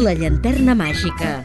La llanterna màgica.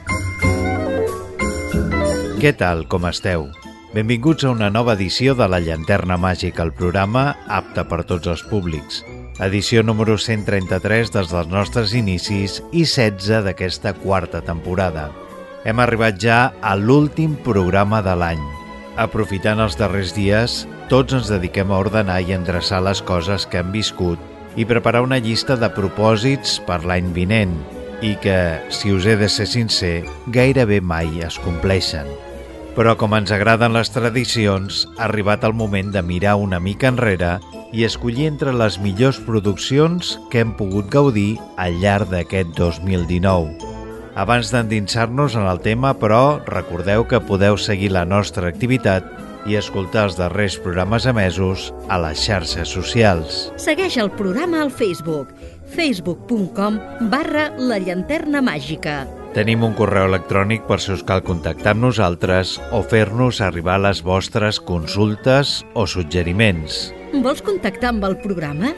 Què tal, com esteu? Benvinguts a una nova edició de La llanterna màgica, el programa apte per tots els públics. Edició número 133 des dels nostres inicis i 16 d'aquesta quarta temporada. Hem arribat ja a l'últim programa de l'any. Aprofitant els darrers dies, tots ens dediquem a ordenar i endreçar les coses que hem viscut i preparar una llista de propòsits per l'any vinent i que, si us he de ser sincer, gairebé mai es compleixen. Però com ens agraden les tradicions, ha arribat el moment de mirar una mica enrere i escollir entre les millors produccions que hem pogut gaudir al llarg d'aquest 2019. Abans d'endinsar-nos en el tema, però, recordeu que podeu seguir la nostra activitat i escoltar els darrers programes emesos a les xarxes socials. Segueix el programa al Facebook, facebook.com/La llanterna màgica. Tenim un correu electrònic per si us cal contactar amb nosaltres o fer-nos arribar les vostres consultes o suggeriments. Vols contactar amb el programa?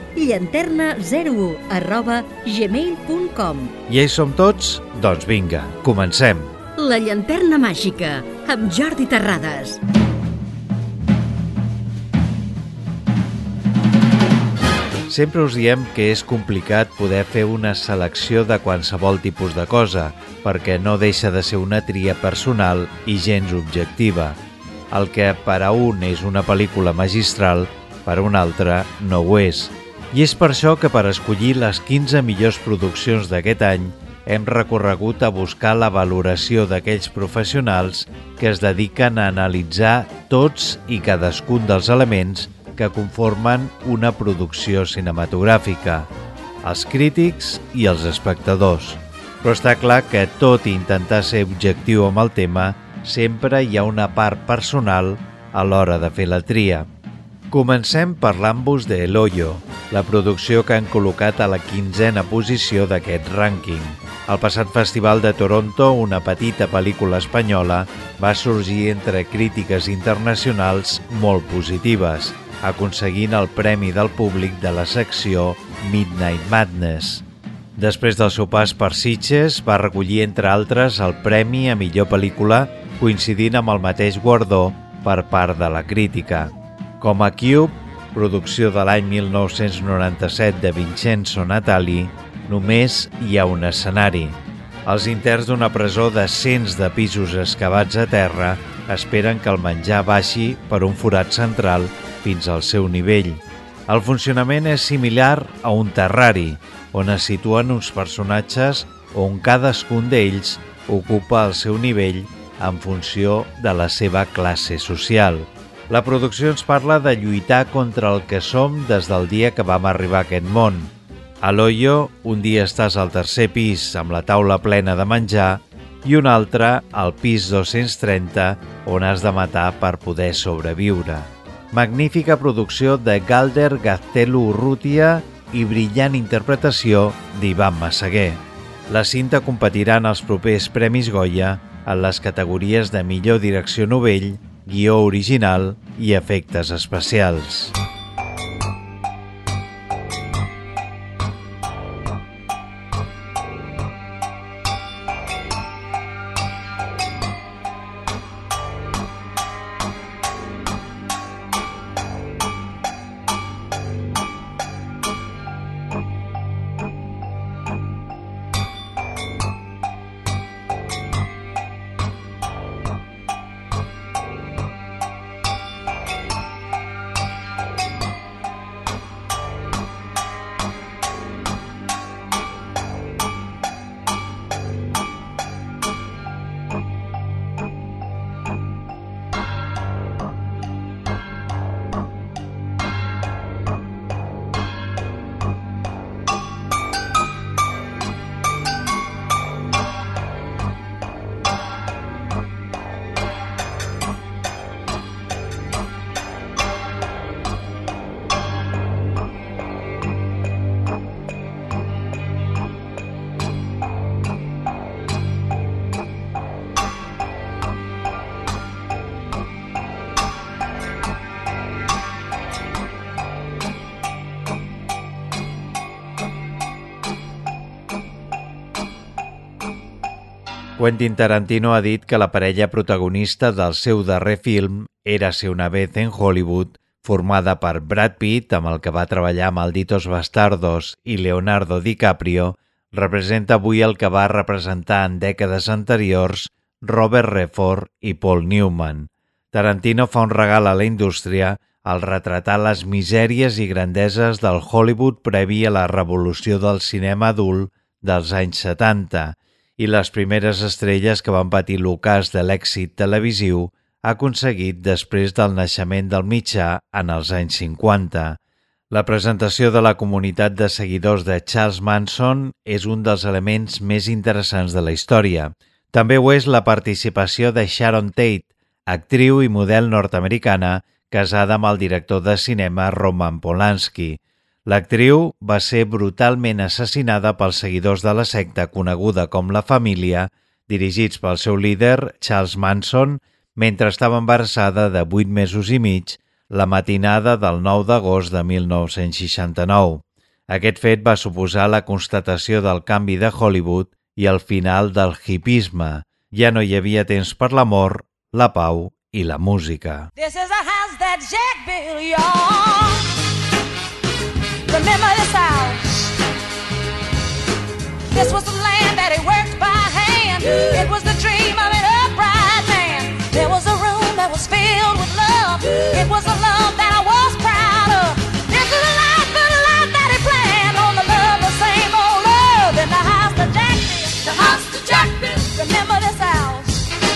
llanterna01@gmail.com. I hi som tots? Doncs vinga, comencem. La llanterna màgica, amb Jordi Terrades. Sempre us diem que és complicat poder fer una selecció de qualsevol tipus de cosa, perquè no deixa de ser una tria personal i gens objectiva. El que per a un és una pel·lícula magistral, per a un altre no ho és. I és per això que per escollir les 15 millors produccions d'aquest any hem recorregut a buscar la valoració d'aquells professionals que es dediquen a analitzar tots i cadascun dels elements que conformen una producció cinematogràfica, els crítics i els espectadors. Però està clar que, tot i intentar ser objectiu amb el tema, sempre hi ha una part personal a l'hora de fer la tria. Comencem parlant-vos de El Hoyo, la producció que han col·locat a la 15a posició d'aquest rànquing. Al passat Festival de Toronto, una petita pel·lícula espanyola va sorgir entre crítiques internacionals molt positives, aconseguint el premi del públic de la secció Midnight Madness. Després del seu pas per Sitges, va recollir, entre altres, el premi a millor pel·lícula, coincidint amb el mateix guardó per part de la crítica. Com a Cube, producció de l'any 1997 de Vincenzo Natali, només hi ha un escenari. Els interns d'una presó de cents de pisos excavats a terra esperen que el menjar baixi per un forat central fins al seu nivell. El funcionament és similar a un terrari, on es situen uns personatges on cadascun d'ells ocupa el seu nivell en funció de la seva classe social. La producció ens parla de lluitar contra el que som des del dia que vam arribar a aquest món. A l'Hoyo, un dia estàs al tercer pis amb la taula plena de menjar i un altre al pis 230 on has de matar per poder sobreviure. Magnífica producció de Galder Gaztelu Urrutia i brillant interpretació d'Ivan Massaguer. La cinta competirà en els propers Premis Goya en les categories de millor direcció novell, guió original i efectes especials. Quentin Tarantino ha dit que la parella protagonista del seu darrer film, Érase una vez en Hollywood, formada per Brad Pitt, amb el que va treballar Malditos Bastardos, i Leonardo DiCaprio, representa avui el que va representar en dècades anteriors Robert Redford i Paul Newman. Tarantino fa un regal a la indústria al retratar les misèries i grandeses del Hollywood previ a la revolució del cinema adult dels anys 70 i les primeres estrelles que van patir l'ocàs de l'èxit televisiu aconseguit després del naixement del mitjà en els anys 50. La presentació de la comunitat de seguidors de Charles Manson és un dels elements més interessants de la història. També ho és la participació de Sharon Tate, actriu i model nord-americana casada amb el director de cinema Roman Polanski. L'actriu va ser brutalment assassinada pels seguidors de la secta coneguda com la Família, dirigits pel seu líder, Charles Manson, mentre estava embarassada de 8 mesos i mig, la matinada del 9 d'agost de 1969. Aquest fet va suposar la constatació del canvi de Hollywood i el final del hipisme. Ja no hi havia temps per l'amor, la pau i la música. This is a house that Jack built, y'all. Remember this house. This was the land that he worked by hand. It was the dream of an upright man. There was a room that was filled with love. It was a love that I was proud of. This is a life that he planned on the love, the same old love in the house that Jack built. The house that Jack built. Remember this house.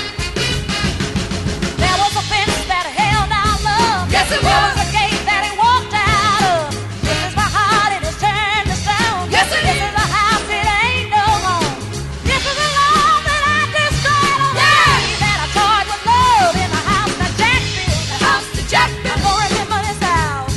There was a fence that held our love. Yes, it was. There was a gate that he walked out of. This is my heart, it is turned to stone. Yes, it is. This is a house, it ain't no home. This is a love that I destroyed on the day that I toyed with love in the house that Jack built. The house that Jack built. I'm gonna remember this house.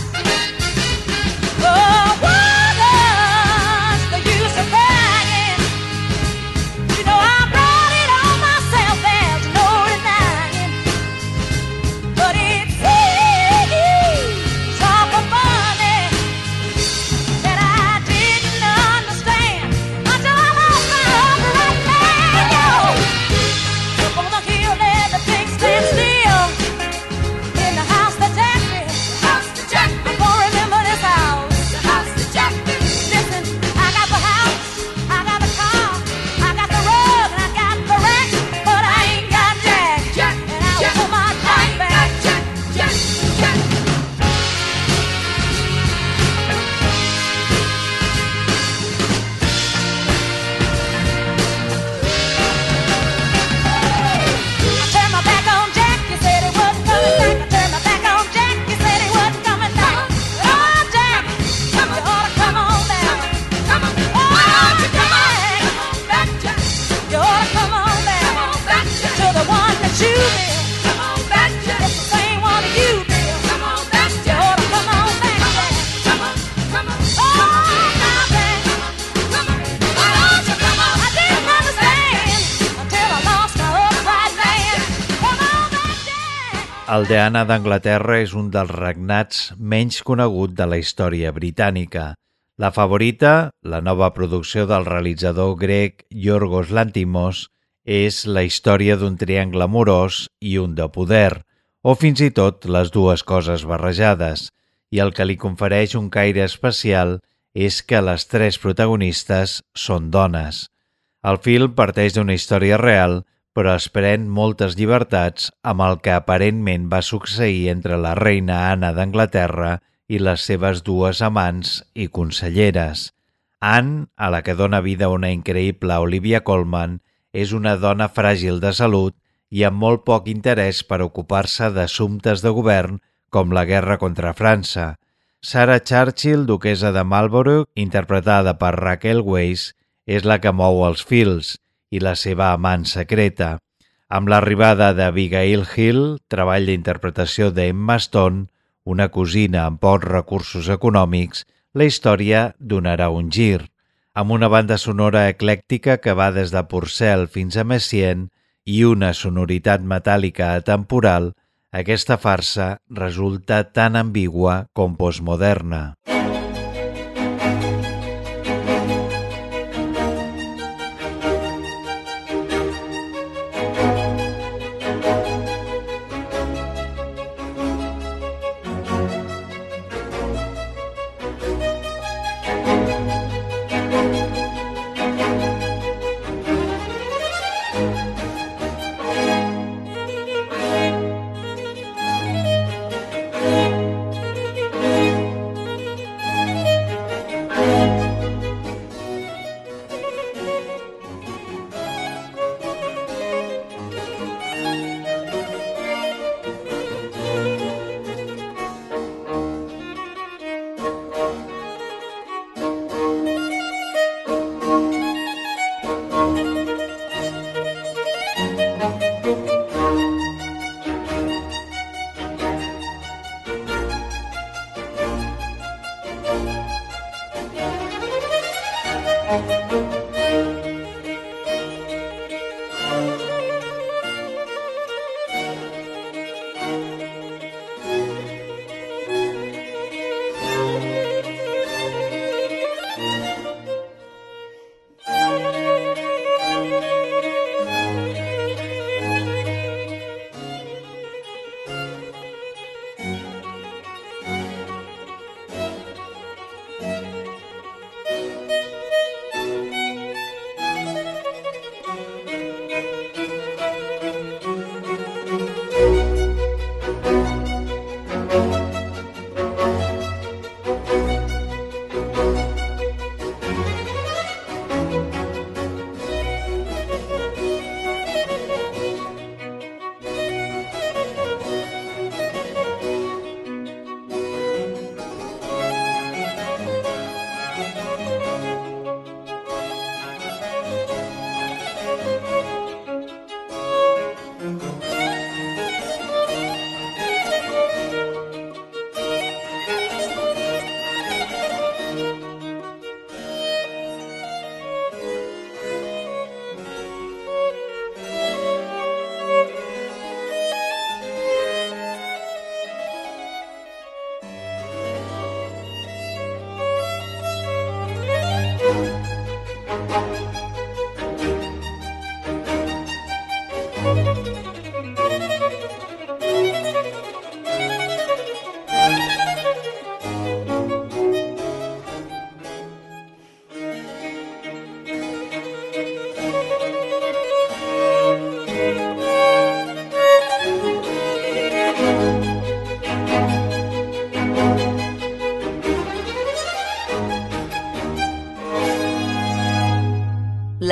Oh, what does the use of crying? You know I brought it on myself, there's no denying. But it's awful funny that I didn't understand until I lost my upright man, yo. Up on the hill, everything stands still in the house that Jack built. The house that Jack built. I'm gonna remember this house. The house that Jack built. Listen, I got the house, I got the car, I got the rug, and I got the rack, but I ain't got Jack. Jack, and I will put my Jack back. Jack, Jack, Jack. I turned my back on Jack, you said he wasn't coming back. I turned my back on Jack, you said he wasn't coming back. Oh, Jack, you ought to come on back. Come on, why don't you come on back, Jack? You ought to come on back to the one that you built. Come on back, Jack. It's the same one you built. Come on back, Jack. You ought to come on back, Jack. Come on, come on. Oh, now, Jack. Come on, why don't you come on? I didn't understand until I lost my upright man. Come on back, Jack. El Diana d'Anglaterra és un dels regnats menys conegut de la història britànica. La favorita, la nova producció del realitzador grec Yorgos Lanthimos, és la història d'un triangle amorós i un de poder, o fins i tot les dues coses barrejades, i el que li confereix un caire especial és que les tres protagonistes són dones. El film parteix d'una història real, però es pren moltes llibertats amb el que aparentment va succeir entre la reina Anna d'Anglaterra i les seves dues amants i conselleres. Anne, a la que dona vida una increïble Olivia Colman, és una dona fràgil de salut i amb molt poc interès per ocupar-se d'assumptes de govern com la guerra contra França. Sarah Churchill, duquessa de Marlborough, interpretada per Raquel Weisz, és la que mou els fils i la seva amant secreta. Amb l'arribada d'Abigail Hill, treball d'interpretació d'Emma Stone, una cosina amb pocs recursos econòmics, la història donarà un gir. Amb una banda sonora eclèctica que va des de Purcell fins a Messiaen i una sonoritat metàl·lica atemporal, aquesta farsa resulta tan ambigua com postmoderna.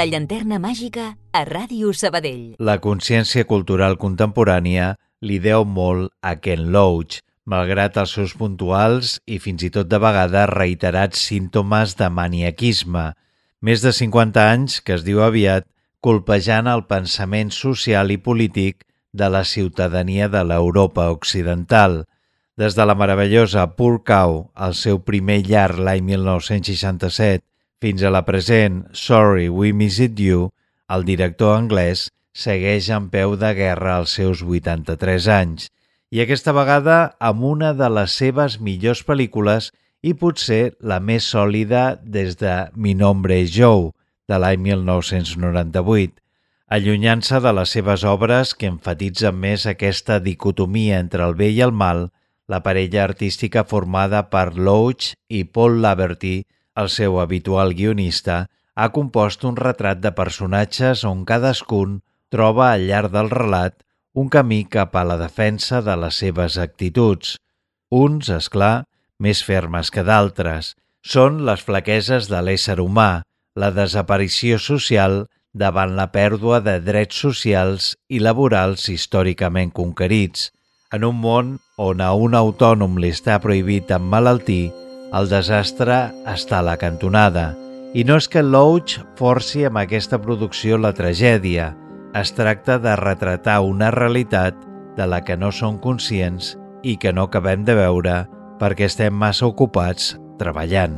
La llanterna màgica a Ràdio Sabadell. La consciència cultural contemporània li deu molt a Ken Loach, malgrat els seus puntuals i fins i tot de vegades reiterats símptomes de maniaquisme. Més de 50 anys, que es diu aviat, colpejant el pensament social i polític de la ciutadania de l'Europa occidental. Des de la meravellosa Poor Cow, el seu primer llarg l'any 1967, fins a la present Sorry We Missed You, el director anglès segueix en peu de guerra als seus 83 anys, i aquesta vegada amb una de les seves millors pel·lícules i potser la més sòlida des de Mi nombre es Joe, de l'any 1998, allunyant-se de les seves obres que enfatitzen més aquesta dicotomia entre el bé i el mal. La parella artística formada per Loach i Paul Laverty, el seu habitual guionista, ha compost un retrat de personatges on cadascun troba al llarg del relat un camí cap a la defensa de les seves actituds. Uns, és clar, més fermes que d'altres. Són les flaqueses de l'ésser humà, la desaparició social davant la pèrdua de drets socials i laborals històricament conquerits. En un món on a un autònom li està prohibit emmalaltir, el desastre està a la cantonada. I no és que Loach forci amb aquesta producció la tragèdia. Es tracta de retratar una realitat de la que no som conscients i que no acabem de veure perquè estem massa ocupats treballant.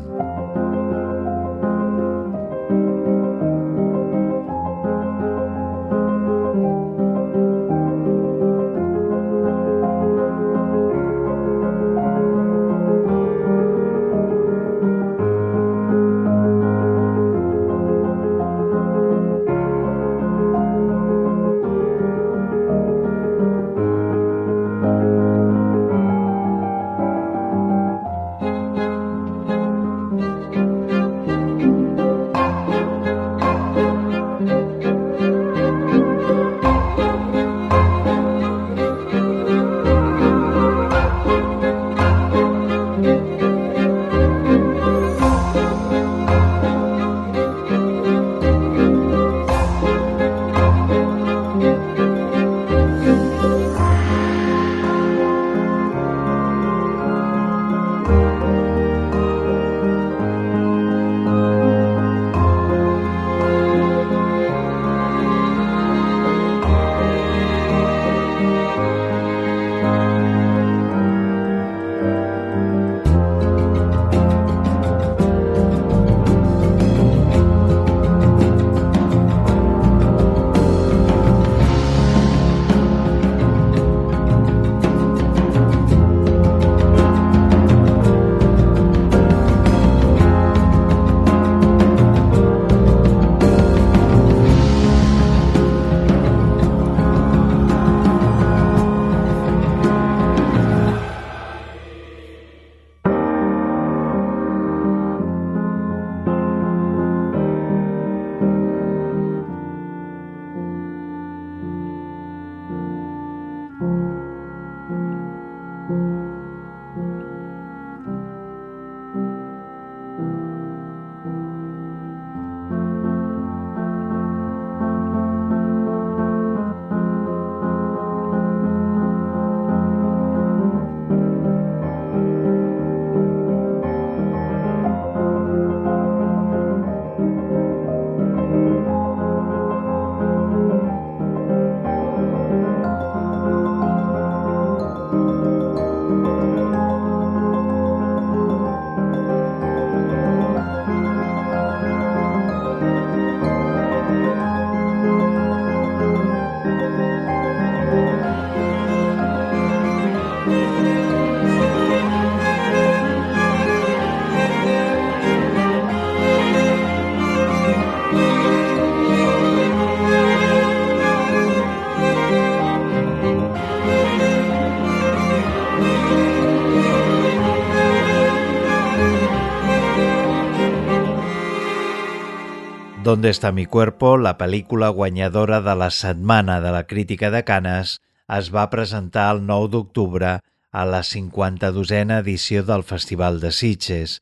¿Dónde está mi cuerpo?, la pel·lícula guanyadora de la Setmana de la Crítica de Canes, es va presentar el 9 d'octubre a la 52a edició del Festival de Sitges.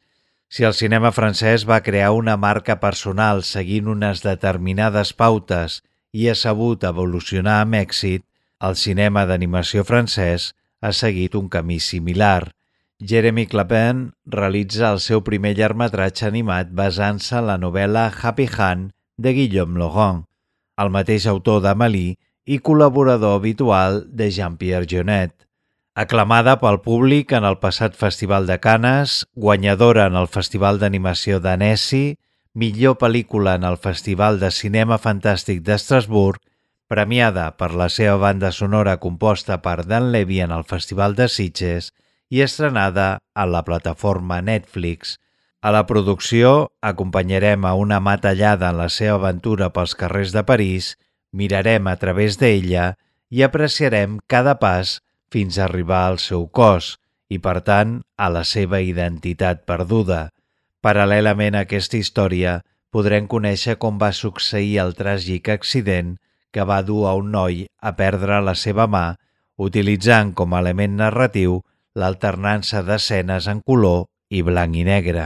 Si el cinema francès va crear una marca personal seguint unes determinades pautes i ha sabut evolucionar amb èxit, el cinema d'animació francès ha seguit un camí similar. Jérémy Clapin realitza el seu primer llargmetratge animat basant-se en la novel·la Happy Hand de Guillaume Laurent, el mateix autor d'Amélie i col·laborador habitual de Jean-Pierre Jeunet. Aclamada pel públic en el passat Festival de Canes, guanyadora en el Festival d'Animació d'Annecy, millor pel·lícula en el Festival de Cinema Fantàstic d'Estrasburg, premiada per la seva banda sonora composta per Dan Levy en el Festival de Sitges i estrenada a la plataforma Netflix. A la producció acompanyarem a una mà tallada en la seva aventura pels carrers de París, mirarem a través d'ella i apreciarem cada pas fins a arribar al seu cos i, per tant, a la seva identitat perduda. Paral·lelament a aquesta història, podrem conèixer com va succeir el tràgic accident que va dur a un noi a perdre la seva mà, utilitzant com a element narratiu l'alternança d'escenes en color i blanc i negre.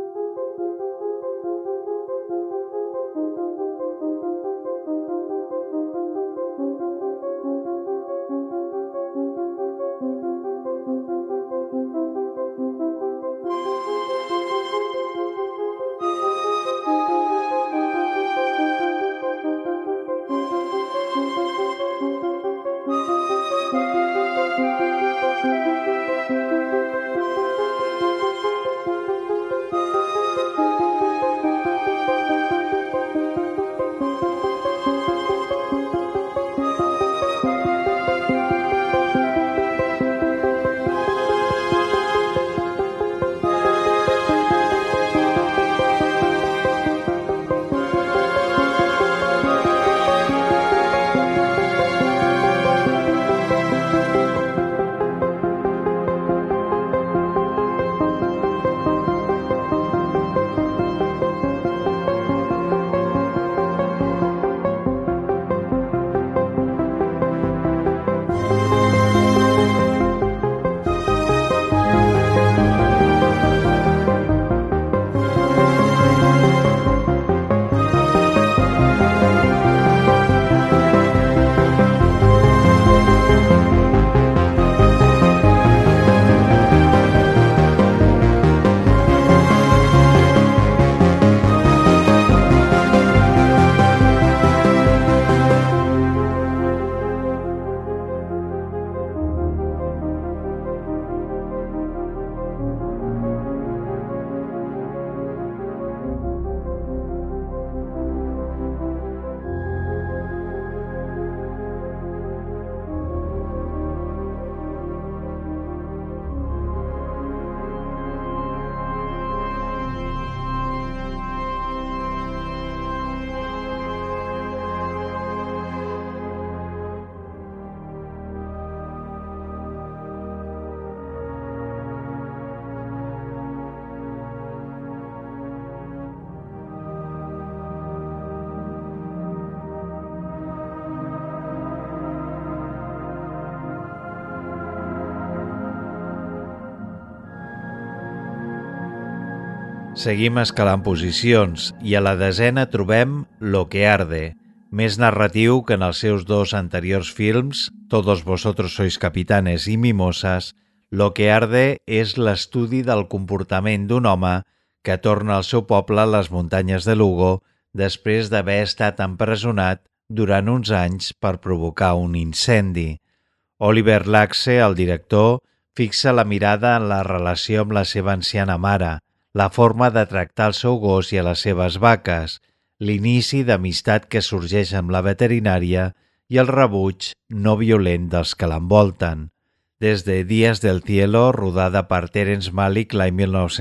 Seguim escalant posicions i a la desena trobem Lo que arde, més narratiu que en els seus dos anteriors films, Todos vosotros sois capitanes i Mimosas. Lo que arde és l'estudi del comportament d'un home que torna al seu poble a les muntanyes de Lugo després d'haver estat empresonat durant uns anys per provocar un incendi. Oliver Laxe, el director, fixa la mirada en la relació amb la seva anciana mare, la forma de tractar el seu gos i a les seves vaques, l'inici d'amistat que sorgeix amb la veterinària i el rebuig no violent dels que l'envolten. Des de Días del cielo, rodada per Terence Malick l'any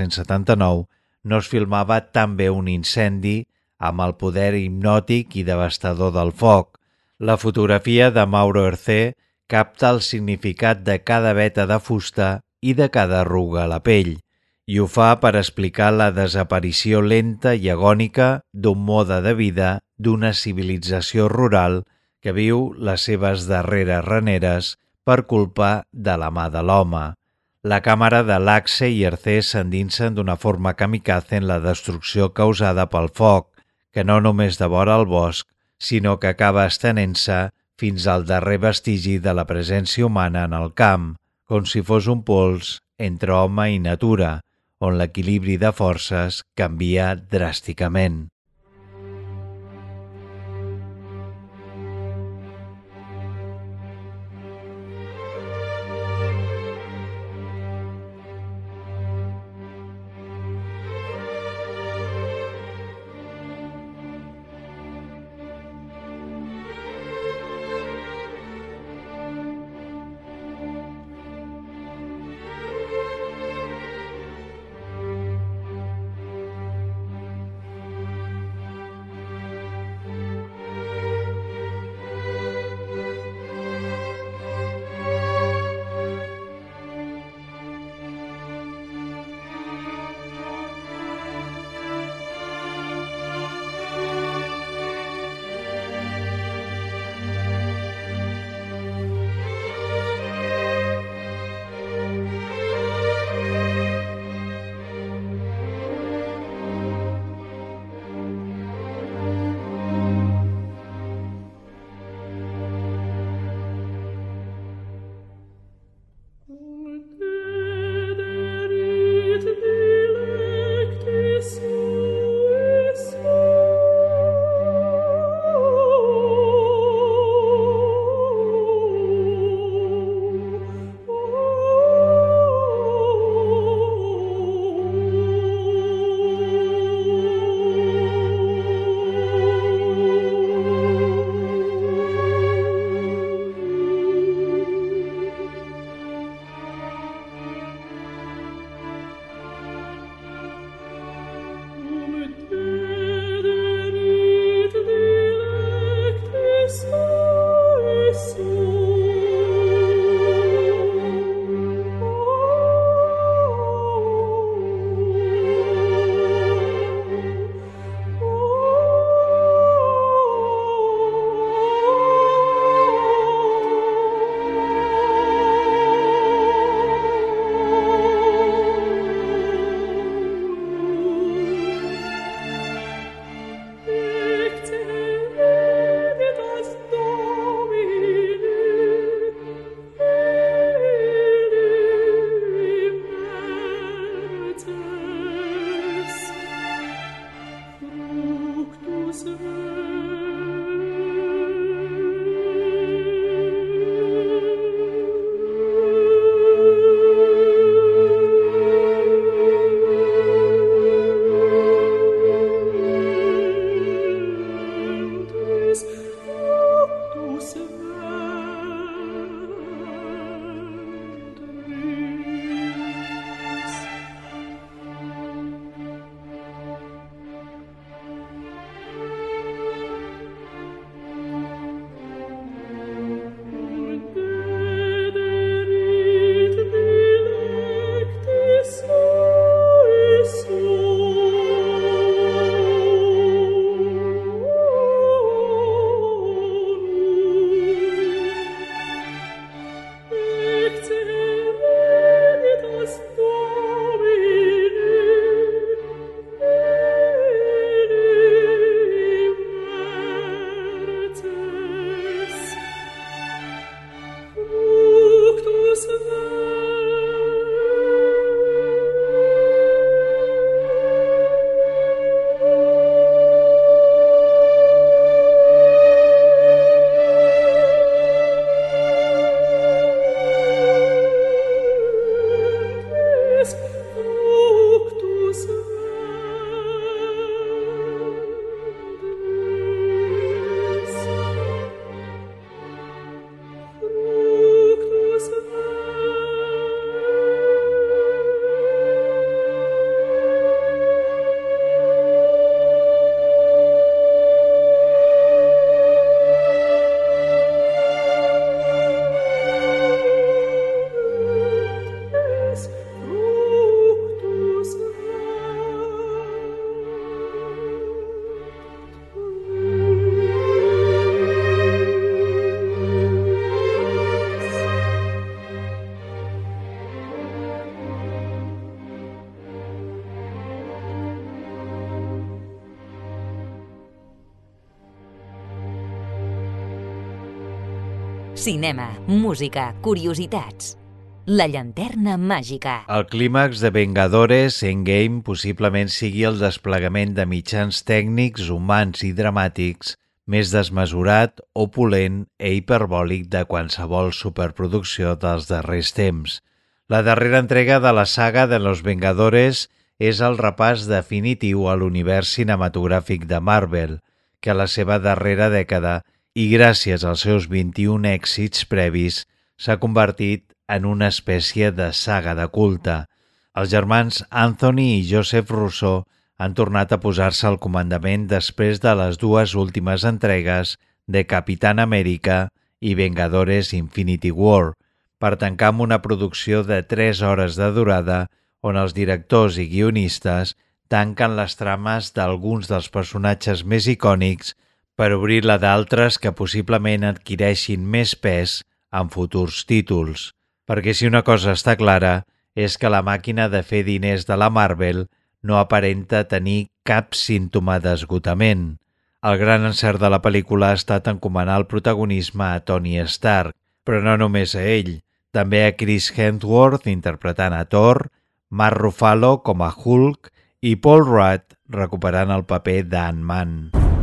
1979, no es filmava tan bé un incendi amb el poder hipnòtic i devastador del foc. La fotografia de Mauro Hercé capta el significat de cada veta de fusta i de cada arruga a la pell, i ho fa per explicar la desaparició lenta i agònica d'un mode de vida d'una civilització rural que viu les seves darreres reneres per culpa de la mà de l'home. La càmera de l'Axe i Ercé s'endinsen d'una forma kamikaze en la destrucció causada pel foc, que no només devora el bosc, sinó que acaba estenent-se fins al darrer vestigi de la presència humana en el camp, com si fos un pols entre home i natura, on l'equilibri de forces canvia dràsticament. cinema, música, curiositats. La llanterna màgica. El clímax de Vengadores Endgame possiblement sigui el desplegament de mitjans tècnics, humans i dramàtics més desmesurat, opulent i hiperbòlic de qualsevol superproducció dels darrers temps. La darrera entrega de la saga de Los Vengadores és el repàs definitiu a l'univers cinematogràfic de Marvel, que a la seva darrera dècada, i gràcies als seus 21 èxits previs, s'ha convertit en una espècie de saga de culte. Els germans Anthony i Joseph Russo han tornat a posar-se al comandament després de les dues últimes entregues de Capitán América i Vengadores Infinity War, per tancar amb una producció de 3 hores de durada on els directors i guionistes tanquen les trames d'alguns dels personatges més icònics per obrir-la d'altres que possiblement adquireixin més pes en futurs títols. Perquè si una cosa està clara és que la màquina de fer diners de la Marvel no aparenta tenir cap símptoma d'esgotament. El gran encert de la pel·lícula ha estat encomanar el protagonisme a Tony Stark, però no només a ell, també a Chris Hemsworth interpretant a Thor, Mark Ruffalo com a Hulk i Paul Rudd recuperant el paper d'Ant-Man.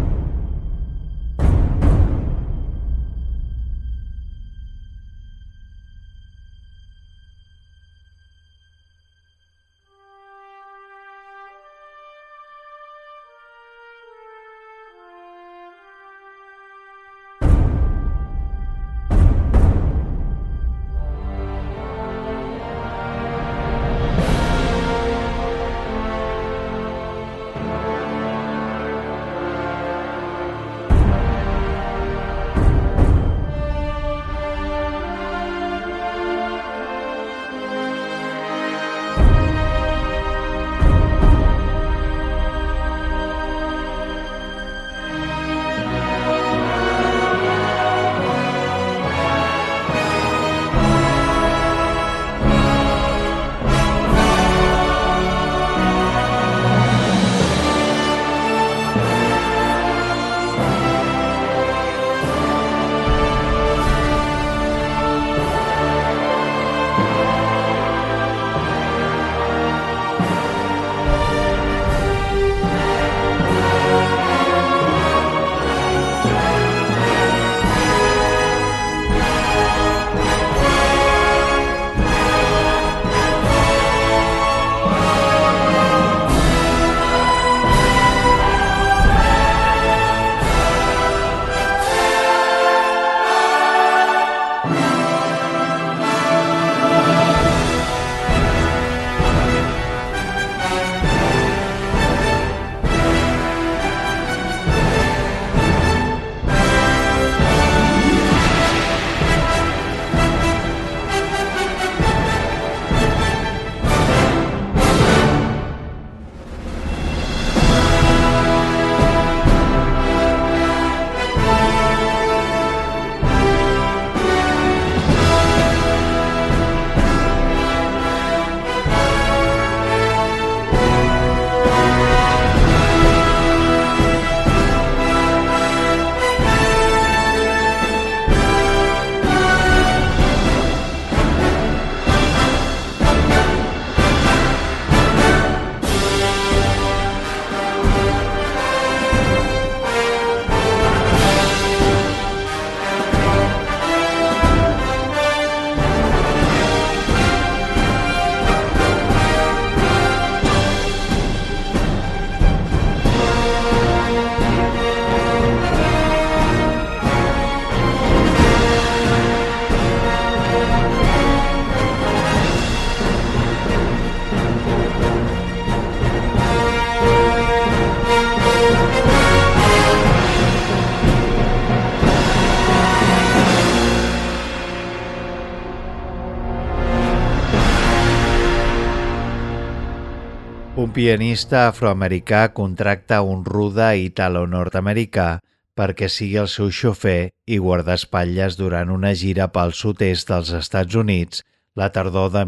Un pianista afroamericà contracta un rude italo-nord-americà perquè sigui el seu xofer i guardaespatlles durant una gira pel sud-est dels Estats Units la tardor de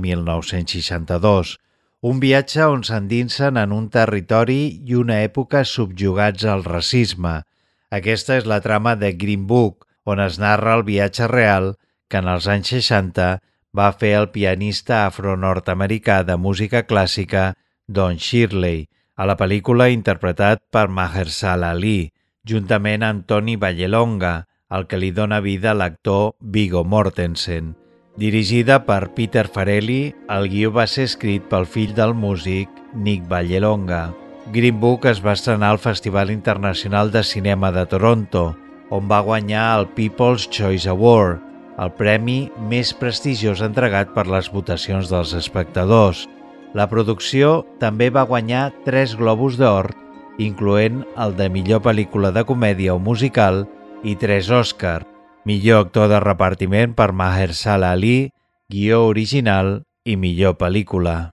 1962, un viatge on s'endinsen en un territori i una època subjugats al racisme. Aquesta és la trama de Green Book, on es narra el viatge real que en els anys 60 va fer el pianista afro-nord-americà de música clàssica Don Shirley, a la pel·lícula interpretat per Mahershala Ali, juntament amb Tony Vallelonga, el que li dona vida l'actor Viggo Mortensen. Dirigida per Peter Farrelly, el guió va ser escrit pel fill del músic Nick Vallelonga. Green Book es va estrenar al Festival Internacional de Cinema de Toronto, on va guanyar el People's Choice Award, el premi més prestigiós entregat per les votacions dels espectadors. La producció també va guanyar 3 Globus d'Or, incloent el de millor pel·lícula de comèdia o musical i 3 Òscar, millor actor de repartiment per Mahershala Ali, guió original i millor pel·lícula.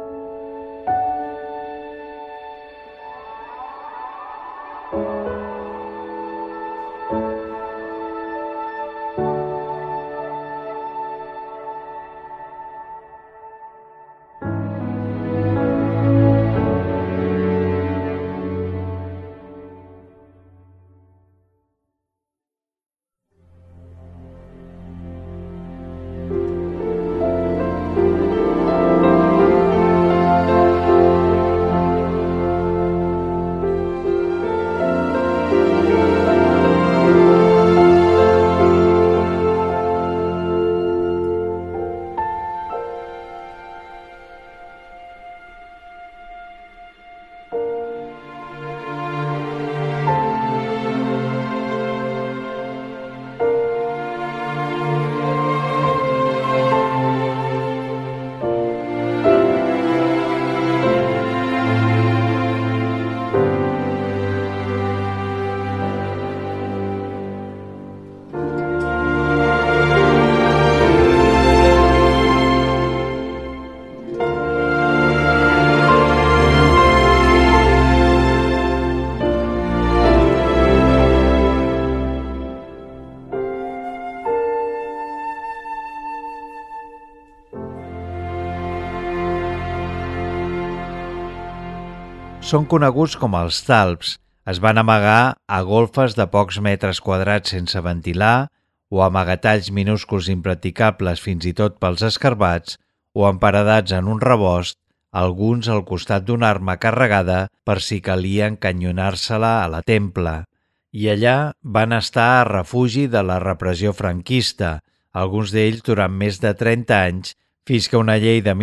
Són coneguts com els talps. Es van amagar a golfes de pocs metres quadrats sense ventilar o amagatalls minúsculs impracticables fins i tot pels escarbats o emparedats en un rebost, alguns al costat d'una arma carregada per si calia encanyonar-se-la a la templa. I allà van estar a refugi de la repressió franquista, alguns d'ells durant més de 30 anys, fins que una llei de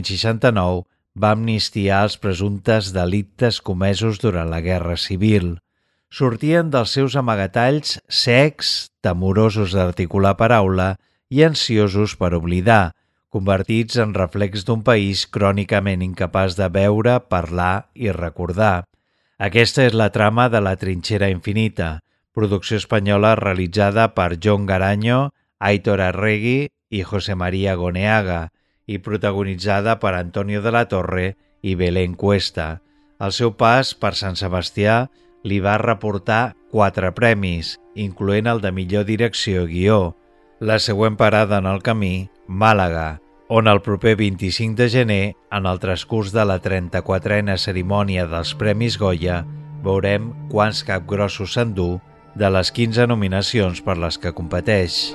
1969 va amnistiar els presumptes delictes comesos durant la Guerra Civil. Sortien dels seus amagatalls secs, temorosos d'articular paraula i ansiosos per oblidar, convertits en reflex d'un país crònicament incapaç de veure, parlar i recordar. Aquesta és la trama de La trinxera infinita, producció espanyola realitzada per John Garanyo, Aitor Arregui i José María Goneaga, i protagonitzada per Antonio de la Torre i Belén Cuesta. El seu pas per Sant Sebastià li va reportar 4 premis, incloent el de millor direcció i guió. La següent parada en el camí, Màlaga, on el proper 25 de gener, en el transcurs de la 34a cerimònia dels Premis Goya, veurem quants capgrossos s'endú de les 15 nominacions per les que competeix.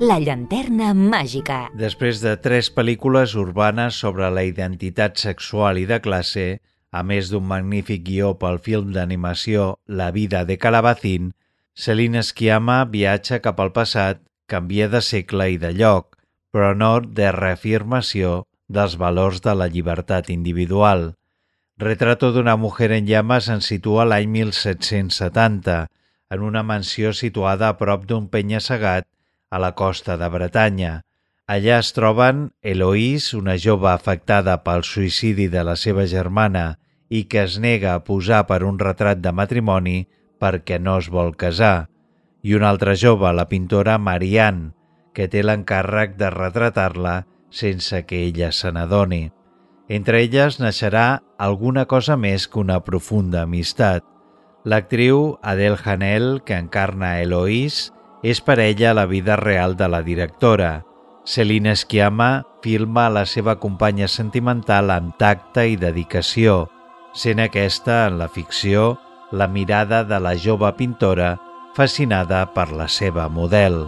La llanterna màgica. Després de 3 pel·lícules urbanes sobre la identitat sexual i de classe, a més d'un magnífic guió pel film d'animació La vida de Calabacín, Celine Sciamma viatja cap al passat, canvia de segle i de lloc, però no de reafirmació dels valors de la llibertat individual. Retrato d'una mujer en llames ens situa l'any 1770, en una mansió situada a prop d'un penya-segat a la costa de Bretanya. Allà es troben Eloise, una jove afectada pel suïcidi de la seva germana i que es nega a posar per un retrat de matrimoni perquè no es vol casar, i una altra jove, la pintora Marianne, que té l'encàrrec de retratar-la sense que ella se n'adoni. Entre elles naixerà alguna cosa més que una profunda amistat. L'actriu Adele Hanel, que encarna Eloise, és parella a la vida real de la directora. Celine Sciamma filma la seva companya sentimental amb tacte i dedicació, sent aquesta, en la ficció, la mirada de la jove pintora fascinada per la seva model.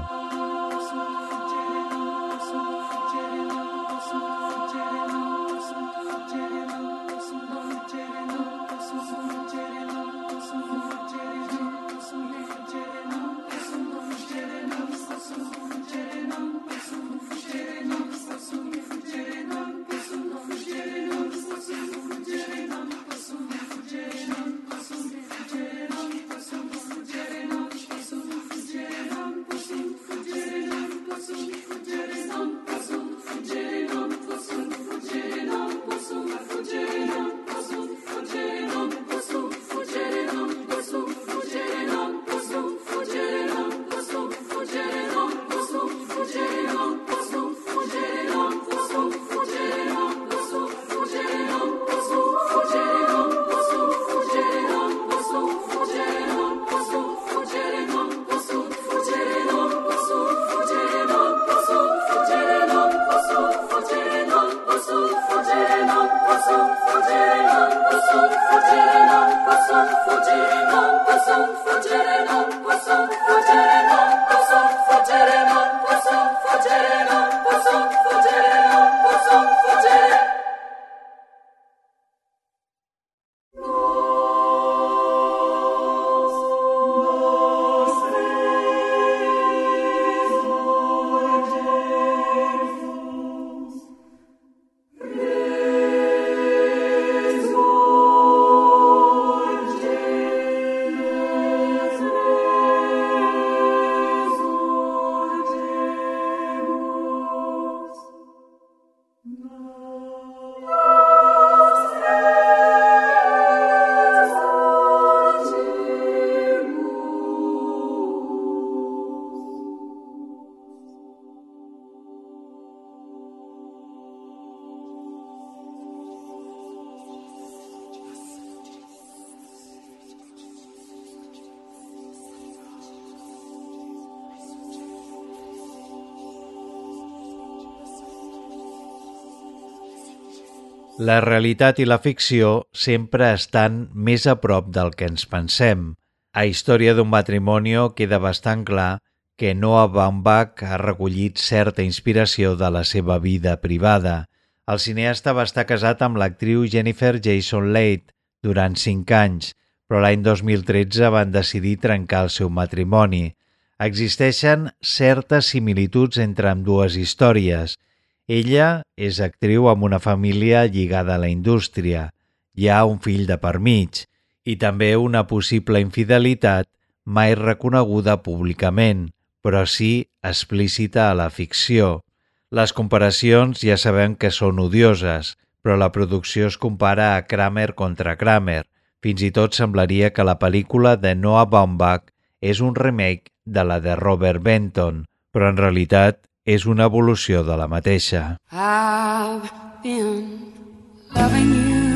La realitat i la ficció sempre estan més a prop del que ens pensem. A Història d'un matrimonio queda bastant clar que Noah Baumbach ha recollit certa inspiració de la seva vida privada. El cineasta va estar casat amb l'actriu Jennifer Jason Leigh durant 5 anys, però l'any 2013 van decidir trencar el seu matrimoni. Existeixen certes similituds entre ambdues històries. Ella és actriu amb una família lligada a la indústria. Hi ha un fill de per mig i també una possible infidelitat mai reconeguda públicament, però sí explícita a la ficció. Les comparacions ja sabem que són odioses, però la producció es compara a Kramer contra Kramer. Fins i tot semblaria que la pel·lícula de Noah Baumbach és un remake de la de Robert Benton, però en realitat és una evolució de la mateixa. I've been loving you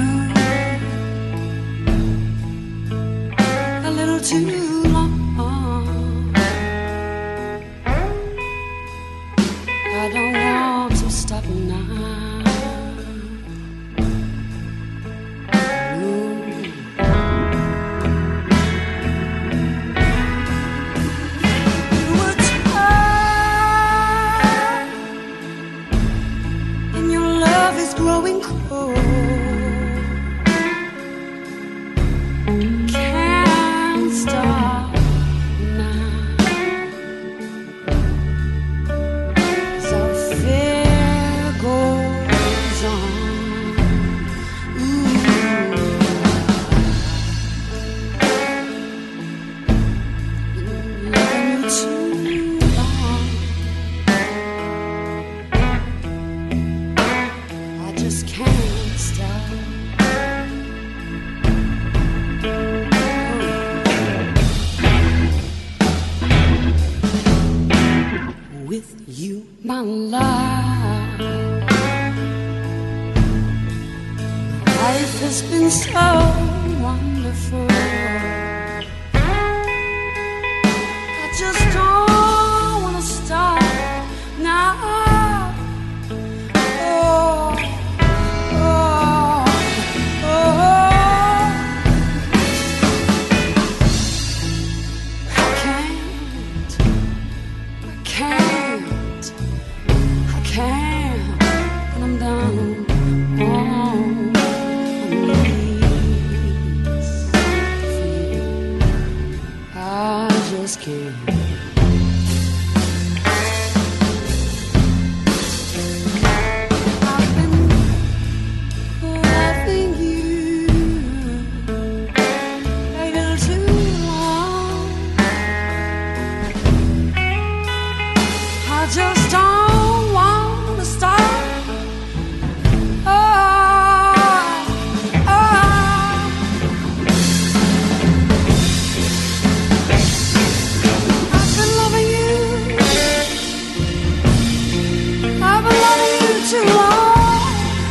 a little too long. I don't want to stop now. You were my life. Life has been so wonderful. I just don't wanna stop now. Oh, oh, oh. I can't when I'm down on my knees for you. I just can't. I've been loving you a little too long. I just don't want to stop. I've been loving you. I've been loving you too long.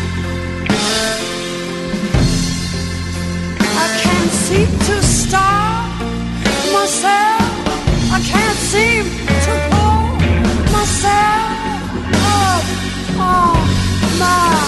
I can't seem to stop myself. I can't seem to pull myself up on my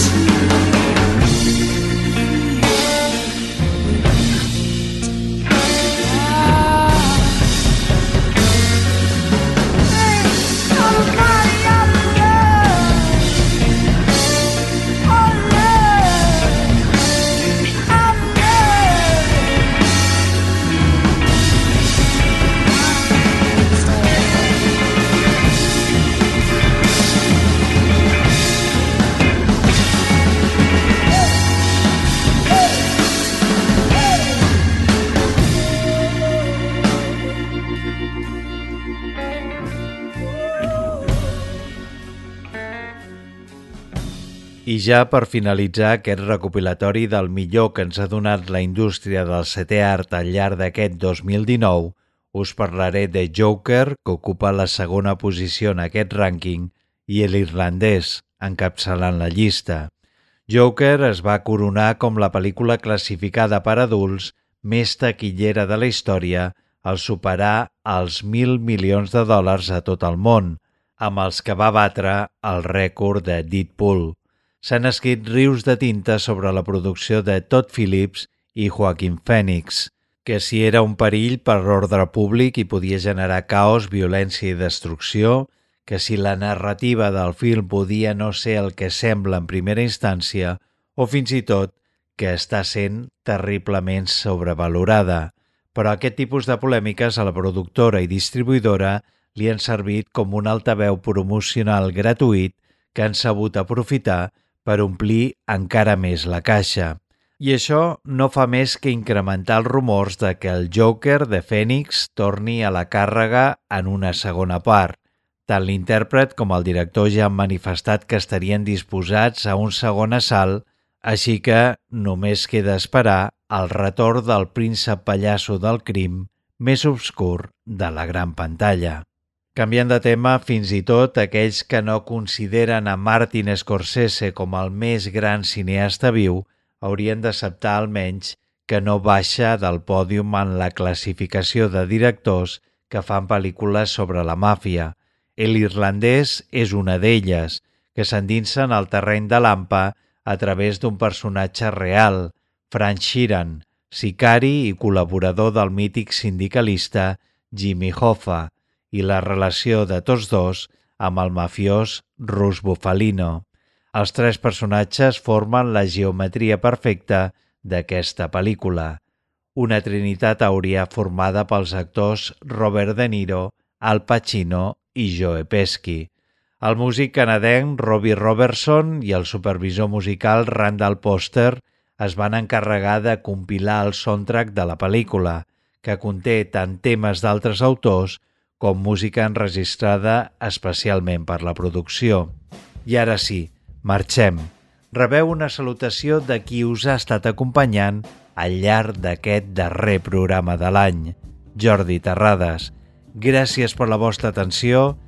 I ja per finalitzar aquest recopilatori del millor que ens ha donat la indústria del setè art al llarg d'aquest 2019, us parlaré de Joker, que ocupa la segona posició en aquest rànquing, i l'irlandès, encapçalant la llista. Joker es va coronar com la pel·lícula classificada per adults més taquillera de la història al superar els $1.000 milions a tot el món, amb els que va batre el rècord de Deadpool. S'han escrit rius de tinta sobre la producció de Todd Phillips i Joaquin Phoenix, que si era un perill per l'ordre públic i podia generar caos, violència i destrucció, que si la narrativa del film podia no ser el que sembla en primera instància, o fins i tot que està sent terriblement sobrevalorada. Però aquest tipus de polèmiques a la productora i distribuïdora li han servit com un altaveu promocional gratuït que han sabut aprofitar per omplir encara més la caixa. I això no fa més que incrementar els rumors de que el Joker de Phoenix torni a la càrrega en una segona part. Tant l'intèrpret com el director ja han manifestat que estarien disposats a un segon assalt, així que només queda esperar el retorn del príncep pallasso del crim més obscur de la gran pantalla. Canviant de tema, fins i tot aquells que no consideren a Martin Scorsese com el més gran cineasta viu haurien d'acceptar almenys que no baixa del pòdium en la classificació de directors que fan pel·lícules sobre la màfia. L'irlandès és una d'elles, que s'endinsen al terreny de l'AMPA a través d'un personatge real, Frank Sheeran, sicari i col·laborador del mític sindicalista Jimmy Hoffa, i la relació de tots dos amb el mafiós Russ Bufalino. Els tres personatges formen la geometria perfecta d'aquesta pel·lícula, una trinitat àurea formada pels actors Robert De Niro, Al Pacino i Joe Pesci. El músic canadenc Robbie Robertson i el supervisor musical Randall Poster es van encarregar de compilar el soundtrack de la pel·lícula, que conté tant temes d'altres autors com música enregistrada especialment per la producció. I ara sí, marxem. Rebeu una salutació de qui us ha estat acompanyant al llarg d'aquest darrer programa de l'any, Jordi Terrades. Gràcies per la vostra atenció,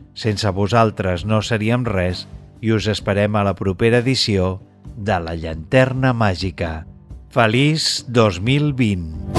Sense vosaltres no seríem res i us esperem a la propera edició de La Llanterna Màgica. Feliç 2020!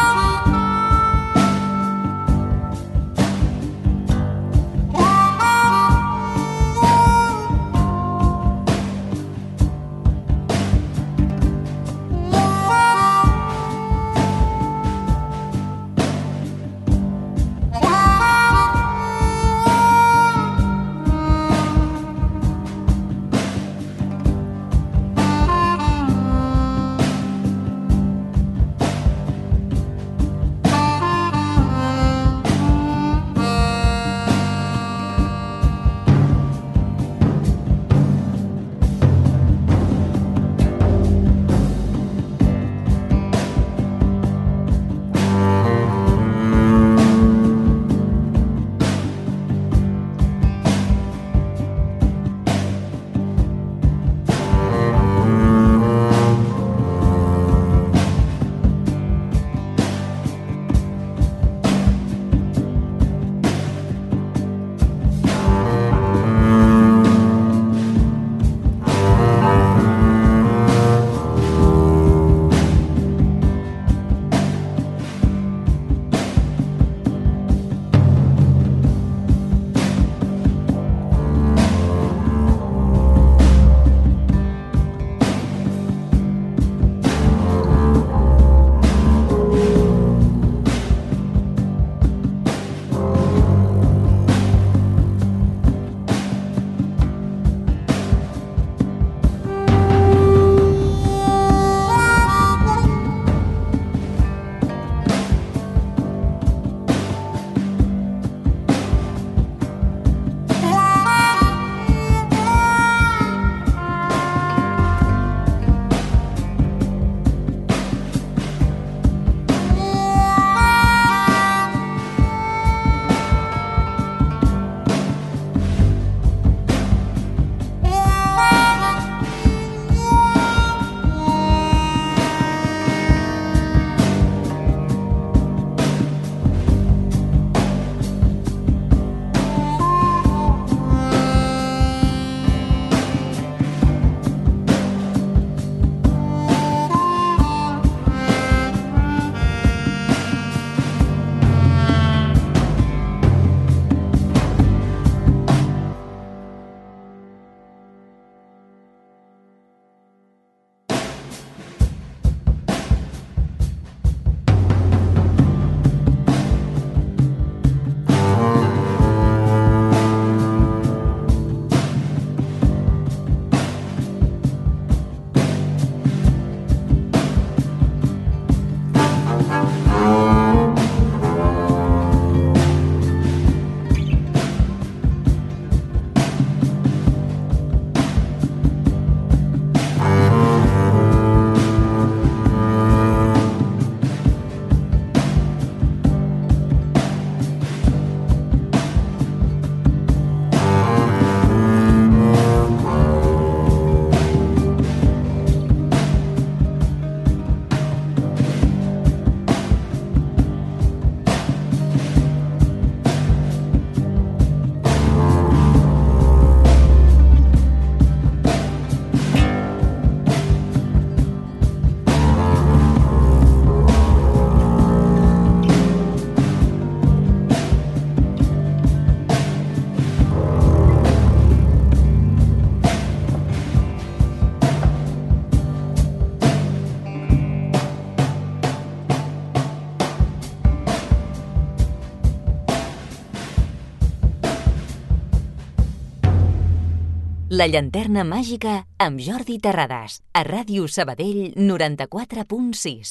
La Llanterna Màgica amb Jordi Terrades, a Ràdio Sabadell 94.6.